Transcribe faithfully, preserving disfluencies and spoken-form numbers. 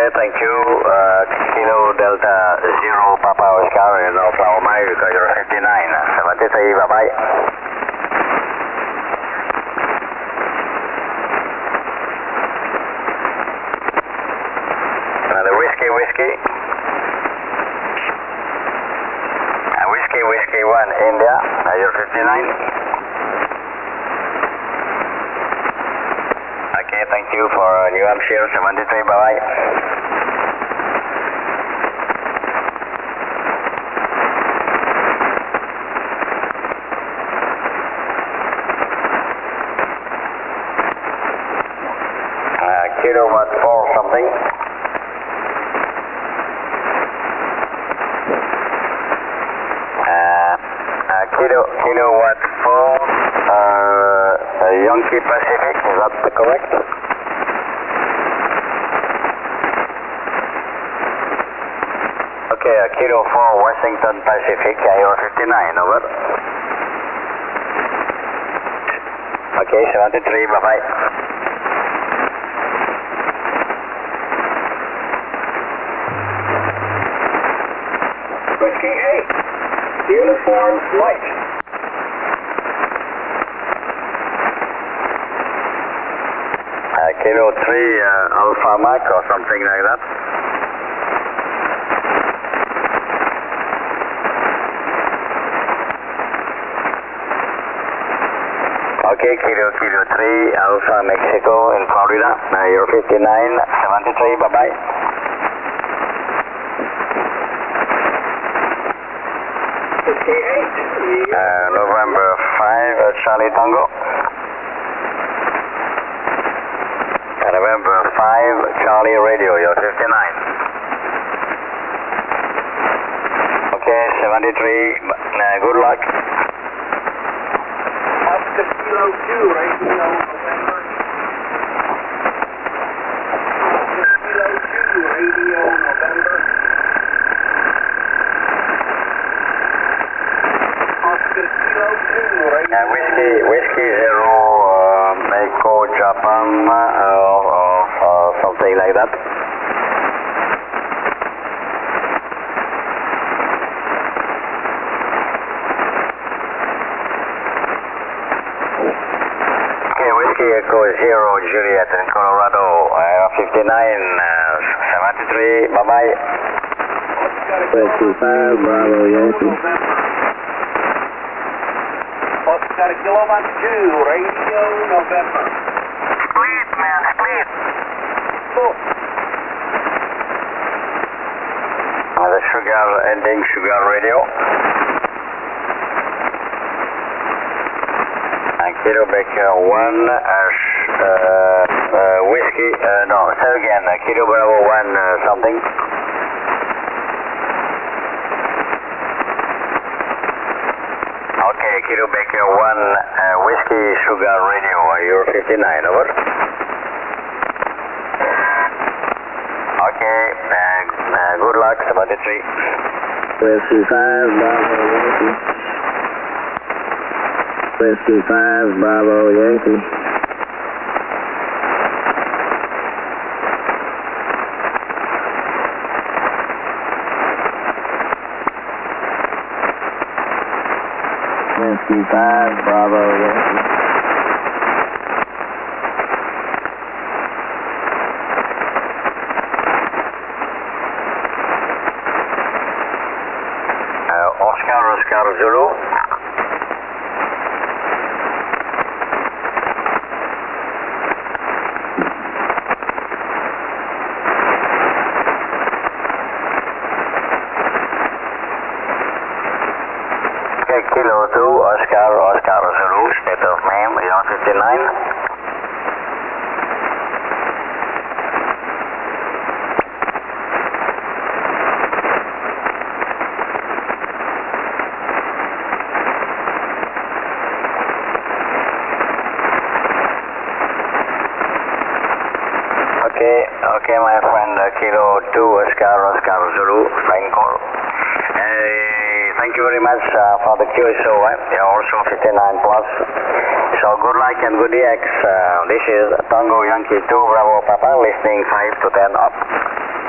Okay, thank you. Uh, Kilo Delta Zero Papa Oscar in Oklahoma, you got your fifty-nine. seventy-three, bye-bye. Another whiskey, whiskey. Uh, whiskey, whiskey one, India, uh, your fifty-nine. Okay, thank you for uh, New Hampshire, seventy-three, bye-bye. Uh, kilowatt four something. Uh, uh, kilo, kilowatt four, uh, uh, Yankee Pacific, is that correct? Okay, uh, Kilo four Washington Pacific, I O fifty-nine, over. Okay, seventy-three, bye-bye. Whiskey eight, uniform flight. Uh, Kilo three uh, Alpha Mac or something like that. Okay, Kilo Kilo three Alpha Mexico in Florida, uh, you're fifty-nine, seventy-three, bye-bye. Whiskey eight, Uh, November five, uh, Charlie Tango. Uh, November five, Charlie Radio, you're fifty-nine. Okay, seventy-three, uh, good luck. Oscar Kilo two, radio November. Oscar Kilo two, radio November. Oscar Kilo two, radio. Uh, whiskey, whiskey zero, uh, Echo Japan, uh, or, or, or something like that. Okay, whiskey Echo zero Juliet in Colorado, uh, fifty-nine, uh, seventy-three, bye-bye. fifty-five, Bravo Yankee. Oscar Kilowatt two, radio November. Split, man, split. Full. Uh, the sugar, ending sugar radio. And Kilo Baker one, uh, sh- uh, uh, whiskey, uh, no, say again, uh, Kilo Bravo one, uh, something. Okay, Kilo Baker one, uh, whiskey sugar radio, uh, you're fifty-nine, over. Okay, uh, uh, good luck, seventy-three. fifty-five, Bravo Yankee. fifty-five, Bravo Yankee. fifty-five, Bravo Yankee. Uh, Oscar, Oscar Zulu. Okay, Kilo two, Oscar, Oscar Zulu, state of name, you're fifty-nine. Okay, okay, my friend, uh, Kilo two, Oscar, Oscar Zulu, fine call. Uh, thank you very much uh, for the Q S O, eh? You're also fifty-nine plus. So good luck and good E X. Uh, this is Tango Yankee two, Bravo Papa, listening five to ten up.